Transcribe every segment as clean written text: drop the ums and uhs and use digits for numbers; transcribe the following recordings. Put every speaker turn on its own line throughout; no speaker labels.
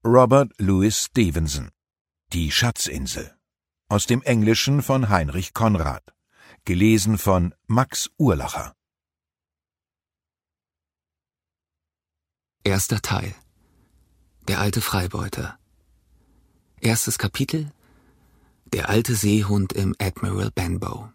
Robert Louis Stevenson. Die Schatzinsel. Aus dem Englischen von Heinrich Konrad. Gelesen von Max Urlacher.
Erster Teil. Der alte Freibeuter. Erstes Kapitel. Der alte Seehund im Admiral Benbow.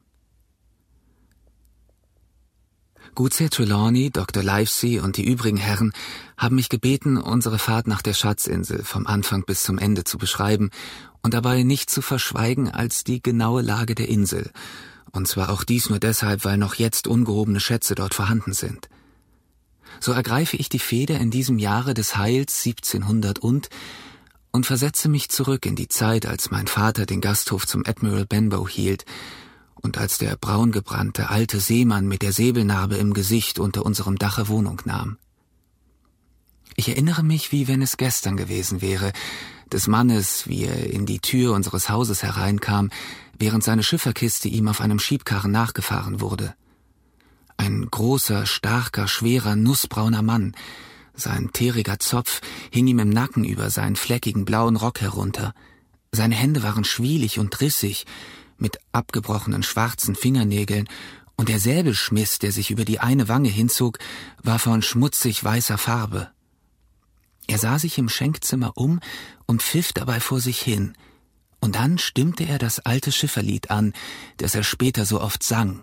Gutsherr Trelawney, Dr. Livesey und die übrigen Herren haben mich gebeten, unsere Fahrt nach der Schatzinsel vom Anfang bis zum Ende zu beschreiben und dabei nicht zu verschweigen als die genaue Lage der Insel, und zwar auch dies nur deshalb, weil noch jetzt ungehobene Schätze dort vorhanden sind. So ergreife ich die Feder in diesem Jahre des Heils 1700 und versetze mich zurück in die Zeit, als mein Vater den Gasthof zum Admiral Benbow hielt und als der braungebrannte alte Seemann mit der Säbelnarbe im Gesicht unter unserem Dache Wohnung nahm. Ich erinnere mich, wie wenn es gestern gewesen wäre, des Mannes, wie er in die Tür unseres Hauses hereinkam, während seine Schifferkiste ihm auf einem Schiebkarren nachgefahren wurde. Ein großer, starker, schwerer, nussbrauner Mann. Sein teriger Zopf hing ihm im Nacken über seinen fleckigen blauen Rock herunter. Seine Hände waren schwielig und rissig, mit abgebrochenen schwarzen Fingernägeln, und der Säbelschmiss, der sich über die eine Wange hinzog, war von schmutzig weißer Farbe. Er sah sich im Schenkzimmer um und pfiff dabei vor sich hin, und dann stimmte er das alte Schifferlied an, das er später so oft sang.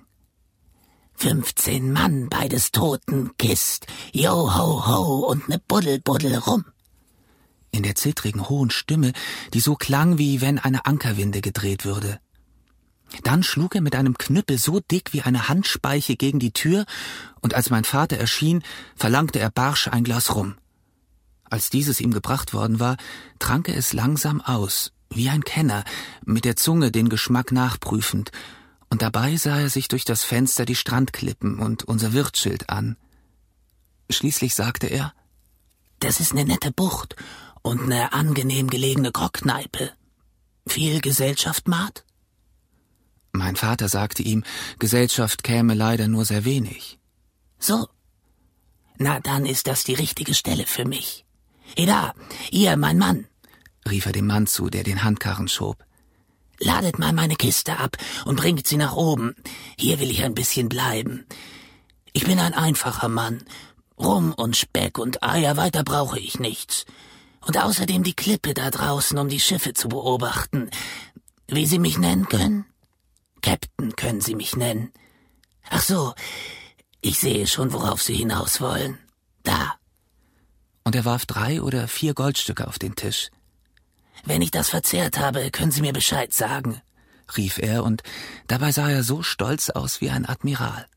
15 Mann bei des Toten Kist, jo ho ho und ne Buddel Buddel rum.
In der zittrigen hohen Stimme, die so klang, wie wenn eine Ankerwinde gedreht würde. Dann schlug er mit einem Knüppel so dick wie eine Handspeiche gegen die Tür, und als mein Vater erschien, verlangte er barsch ein Glas Rum. Als dieses ihm gebracht worden war, trank er es langsam aus, wie ein Kenner, mit der Zunge den Geschmack nachprüfend, und dabei sah er sich durch das Fenster die Strandklippen und unser Wirtsschild an. Schließlich sagte er:
»Das ist ne nette Bucht und ne angenehm gelegene Grogkneipe. Viel Gesellschaft, Mart?«
Mein Vater sagte ihm, Gesellschaft käme leider nur sehr wenig.
»So, na dann ist das die richtige Stelle für mich. Da, ihr, mein Mann«,
rief er dem Mann zu, der den Handkarren schob.
»Ladet mal meine Kiste ab und bringt sie nach oben. Hier will ich ein bisschen bleiben. Ich bin ein einfacher Mann. Rum und Speck und Eier, weiter brauche ich nichts. Und außerdem die Klippe da draußen, um die Schiffe zu beobachten. Wie Sie mich nennen können? Captain können Sie mich nennen. Ach so, ich sehe schon, worauf Sie hinaus wollen. Da.«
Und er warf 3 oder 4 Goldstücke auf den Tisch.
»Wenn ich das verzehrt habe, können Sie mir Bescheid sagen«,
rief er, und dabei sah er so stolz aus wie ein Admiral.